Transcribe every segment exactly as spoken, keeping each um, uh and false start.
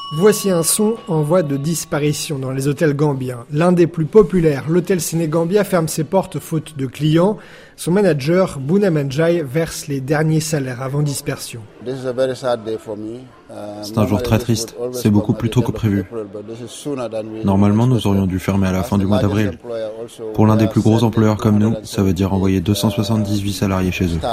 Voici un son en voie de disparition dans les hôtels gambiens. L'un des plus populaires, l'hôtel Sénégambia, ferme ses portes faute de clients. Son manager, Bouna Manjai, verse les derniers salaires avant dispersion. C'est un jour très triste. C'est beaucoup plus tôt que prévu. Normalement, nous aurions dû fermer à la fin du mois d'avril. Pour l'un des plus gros employeurs comme nous, ça veut dire envoyer deux cent soixante-dix-huit salariés chez eux.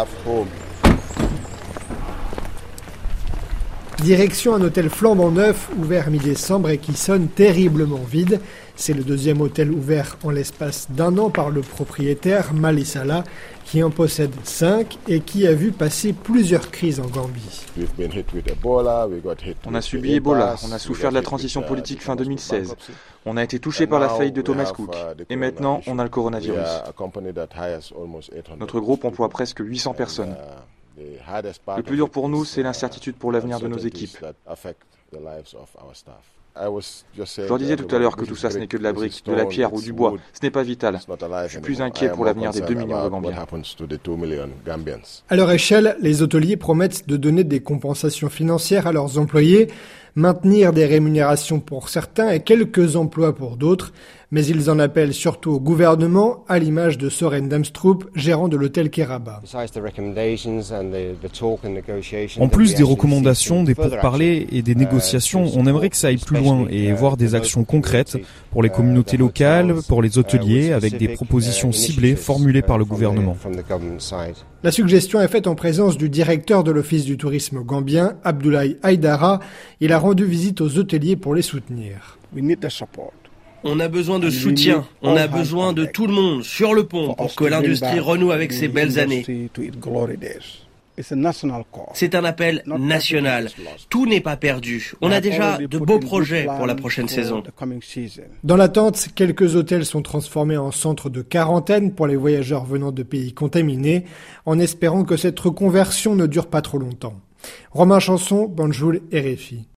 Direction un hôtel flambant neuf, ouvert mi-décembre et qui sonne terriblement vide. C'est le deuxième hôtel ouvert en l'espace d'un an par le propriétaire, Malisala, qui en possède cinq et qui a vu passer plusieurs crises en Gambie. On a subi Ebola, on a souffert de la transition politique fin deux mille seize. On a été touché par la faillite de Thomas Cook. Et maintenant, on a le coronavirus. Notre groupe emploie presque huit cents personnes. Le plus dur pour nous, c'est l'incertitude pour l'avenir de nos équipes. Je leur disais tout à l'heure que tout ça, ce n'est que de la brique, de la pierre ou du bois. Ce n'est pas vital. Je suis plus inquiet pour l'avenir des deux millions de Gambiens. À leur échelle, les hôteliers promettent de donner des compensations financières à leurs employés, maintenir des rémunérations pour certains et quelques emplois pour d'autres, mais ils en appellent surtout au gouvernement, à l'image de Soren Damstrup, gérant de l'hôtel Keraba. En plus des recommandations, des pourparlers et des négociations, on aimerait que ça aille plus loin et voir des actions concrètes pour les communautés locales, pour les hôteliers, avec des propositions ciblées formulées par le gouvernement. La suggestion est faite en présence du directeur de l'Office du tourisme gambien, Abdoulaye Haïdara. Il a rendu visite aux hôteliers pour les soutenir. On a besoin de soutien, on a besoin de tout le monde sur le pont pour que l'industrie renoue avec ses belles années. C'est un appel national. Tout n'est pas perdu. On a déjà de beaux projets pour la prochaine saison. Dans l'attente, quelques hôtels sont transformés en centres de quarantaine pour les voyageurs venant de pays contaminés, en espérant que cette reconversion ne dure pas trop longtemps. Romain Chanson, Banjul, R F I.